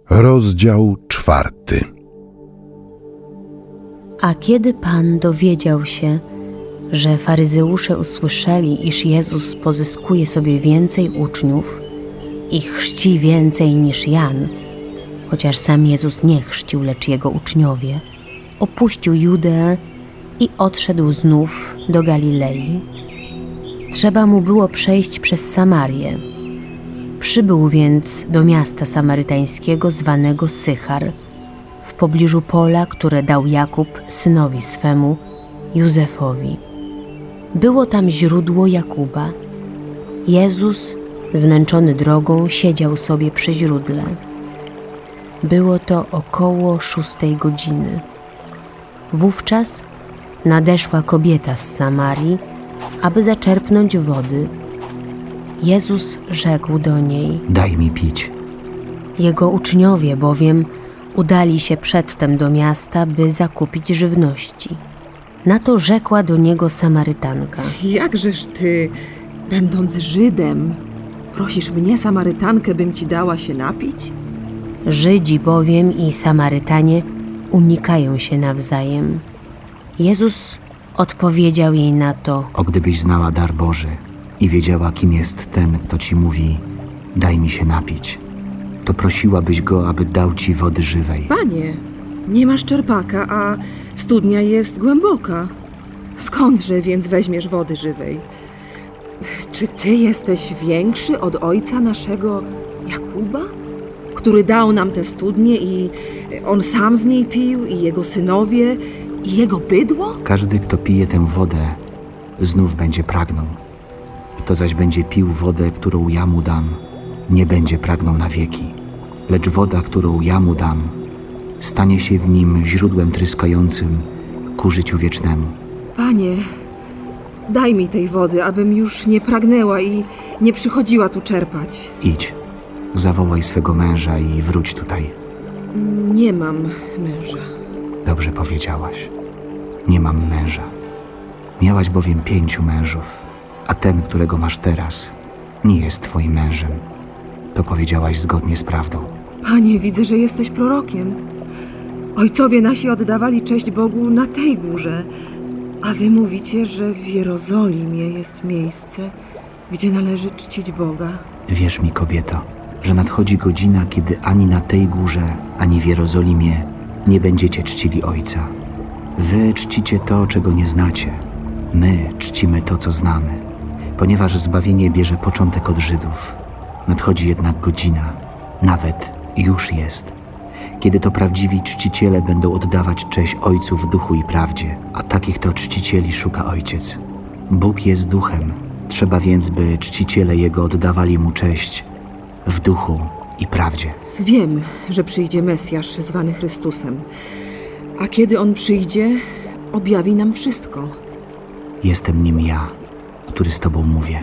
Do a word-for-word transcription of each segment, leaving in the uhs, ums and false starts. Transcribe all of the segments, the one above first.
Rozdział czwarty. A kiedy Pan dowiedział się, że faryzeusze usłyszeli, iż Jezus pozyskuje sobie więcej uczniów i chrzci więcej niż Jan, chociaż sam Jezus nie chrzcił, lecz jego uczniowie, opuścił Judeę i odszedł znów do Galilei. Trzeba mu było przejść przez Samarię. Przybył więc do miasta samarytańskiego zwanego Sychar, w pobliżu pola, które dał Jakub synowi swemu, Józefowi. Było tam źródło Jakuba. Jezus, zmęczony drogą, siedział sobie przy źródle. Było to około szóstej godziny. Wówczas nadeszła kobieta z Samarii, aby zaczerpnąć wody. Jezus rzekł do niej: Daj mi pić. Jego uczniowie bowiem udali się przedtem do miasta, by zakupić żywności. Na to rzekła do niego Samarytanka: Jakżeż ty, będąc Żydem, prosisz mnie, Samarytankę, bym ci dała się napić? Żydzi bowiem i Samarytanie unikają się nawzajem. Jezus odpowiedział jej na to: O, gdybyś znała dar Boży i wiedziała, kim jest ten, kto ci mówi: daj mi się napić, to prosiłabyś go, aby dał ci wody żywej. Panie, nie masz czerpaka, a studnia jest głęboka. Skądże więc weźmiesz wody żywej? Czy ty jesteś większy od ojca naszego Jakuba, który dał nam tę studnię i on sam z niej pił, i jego synowie, i jego bydło? Każdy, kto pije tę wodę, znów będzie pragnął. Kto zaś będzie pił wodę, którą ja mu dam, nie będzie pragnął na wieki. Lecz woda, którą ja mu dam, stanie się w nim źródłem tryskającym ku życiu wiecznemu. Panie, daj mi tej wody, abym już nie pragnęła i nie przychodziła tu czerpać. Idź, zawołaj swego męża i wróć tutaj. Nie mam męża. Dobrze powiedziałaś. Nie mam męża. Miałaś bowiem pięciu mężów, a ten, którego masz teraz, nie jest twoim mężem. To powiedziałaś zgodnie z prawdą. Panie, widzę, że jesteś prorokiem. Ojcowie nasi oddawali cześć Bogu na tej górze, a wy mówicie, że w Jerozolimie jest miejsce, gdzie należy czcić Boga. Wierz mi, kobieto, że nadchodzi godzina, kiedy ani na tej górze, ani w Jerozolimie nie będziecie czcili Ojca. Wy czcicie to, czego nie znacie. My czcimy to, co znamy, ponieważ zbawienie bierze początek od Żydów. Nadchodzi jednak godzina, nawet już jest, kiedy to prawdziwi czciciele będą oddawać cześć Ojcu w duchu i prawdzie, a takich to czcicieli szuka Ojciec. Bóg jest duchem, trzeba więc, by czciciele Jego oddawali Mu cześć w duchu i prawdzie. Wiem, że przyjdzie Mesjasz zwany Chrystusem, a kiedy On przyjdzie, objawi nam wszystko. Jestem nim ja, który z Tobą mówię.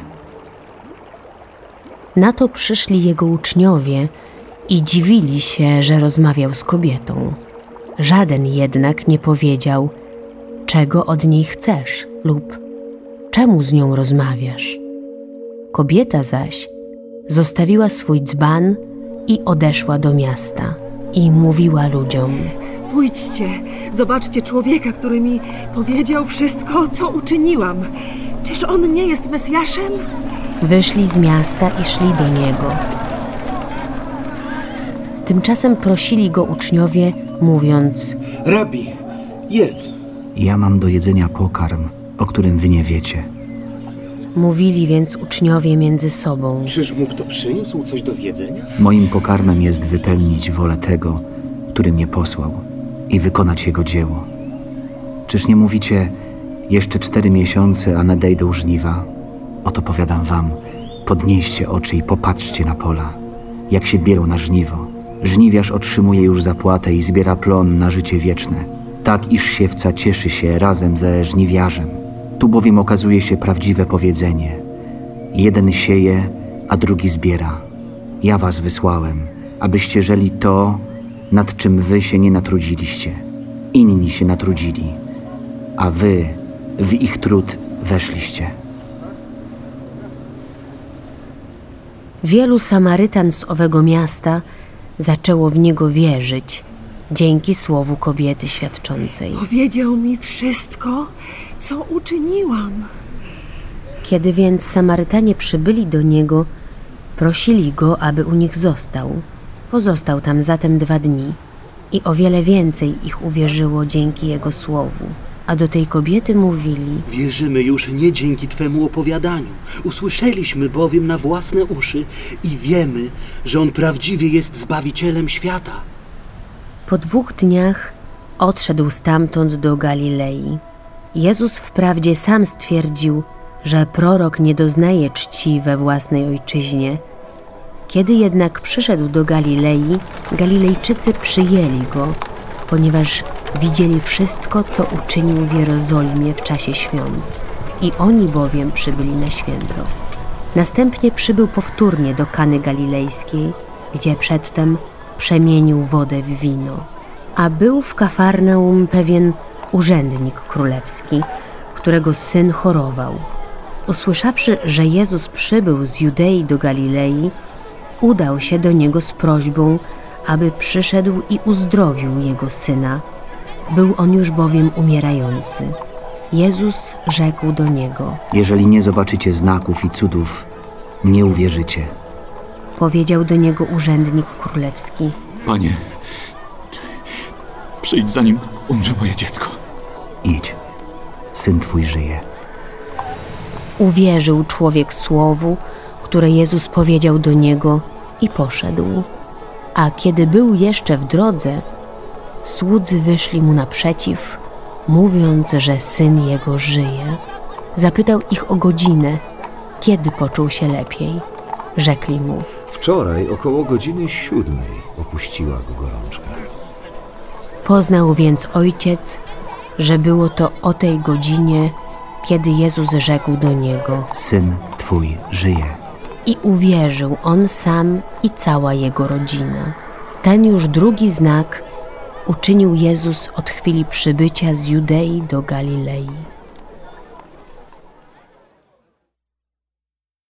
Na to przyszli jego uczniowie i dziwili się, że rozmawiał z kobietą. Żaden jednak nie powiedział: czego od niej chcesz lub czemu z nią rozmawiasz. Kobieta zaś zostawiła swój dzban i odeszła do miasta i mówiła ludziom: Pójdźcie, zobaczcie człowieka, który mi powiedział wszystko, co uczyniłam. Czyż on nie jest Mesjaszem? Wyszli z miasta i szli do niego. Tymczasem prosili go uczniowie, mówiąc: Rabbi, jedz. Ja mam do jedzenia pokarm, o którym wy nie wiecie. Mówili więc uczniowie między sobą: Czyż mu kto przyniósł coś do zjedzenia? Moim pokarmem jest wypełnić wolę tego, który mnie posłał, i wykonać jego dzieło. Czyż nie mówicie: jeszcze cztery miesiące, a nadejdą żniwa? Oto powiadam wam, podnieście oczy i popatrzcie na pola, jak się bielą na żniwo. Żniwiarz otrzymuje już zapłatę i zbiera plon na życie wieczne, tak iż siewca cieszy się razem ze żniwiarzem. Tu bowiem okazuje się prawdziwe powiedzenie: jeden sieje, a drugi zbiera. Ja was wysłałem, abyście żeli to, nad czym wy się nie natrudziliście. Inni się natrudzili, a wy w ich trud weszliście. Wielu Samarytan z owego miasta zaczęło w niego wierzyć dzięki słowu kobiety świadczącej. Powiedział mi wszystko, co uczyniłam. Kiedy więc Samarytanie przybyli do niego, prosili go, aby u nich został. Pozostał tam zatem dwa dni i o wiele więcej ich uwierzyło dzięki jego słowu. A do tej kobiety mówili: Wierzymy już nie dzięki Twemu opowiadaniu. Usłyszeliśmy bowiem na własne uszy i wiemy, że On prawdziwie jest Zbawicielem świata. Po dwóch dniach odszedł stamtąd do Galilei. Jezus wprawdzie sam stwierdził, że prorok nie doznaje czci we własnej ojczyźnie. Kiedy jednak przyszedł do Galilei, Galilejczycy przyjęli go, ponieważ widzieli wszystko, co uczynił w Jerozolimie w czasie świąt. I oni bowiem przybyli na święto. Następnie przybył powtórnie do Kany Galilejskiej, gdzie przedtem przemienił wodę w wino. A był w Kafarnaum pewien urzędnik królewski, którego syn chorował. Usłyszawszy, że Jezus przybył z Judei do Galilei, udał się do niego z prośbą, aby przyszedł i uzdrowił jego syna. Był on już bowiem umierający. Jezus rzekł do niego: Jeżeli nie zobaczycie znaków i cudów, nie uwierzycie. Powiedział do niego urzędnik królewski: Panie, przyjdź zanim umrze moje dziecko. Idź, syn twój żyje. Uwierzył człowiek słowu, które Jezus powiedział do niego, i poszedł. A kiedy był jeszcze w drodze, słudzy wyszli mu naprzeciw, mówiąc, że syn jego żyje. Zapytał ich o godzinę, kiedy poczuł się lepiej. Rzekli mu: Wczoraj około godziny siódmej opuściła go gorączka. Poznał więc ojciec, że było to o tej godzinie, kiedy Jezus rzekł do niego: Syn twój żyje. I uwierzył on sam i cała jego rodzina. Ten już drugi znak uczynił Jezus od chwili przybycia z Judei do Galilei.